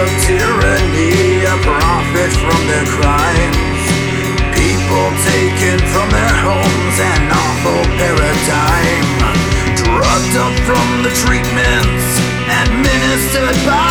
of tyranny, a profit from their crimes. People taken from their homes, an awful paradigm. Drugged up from the treatments administered by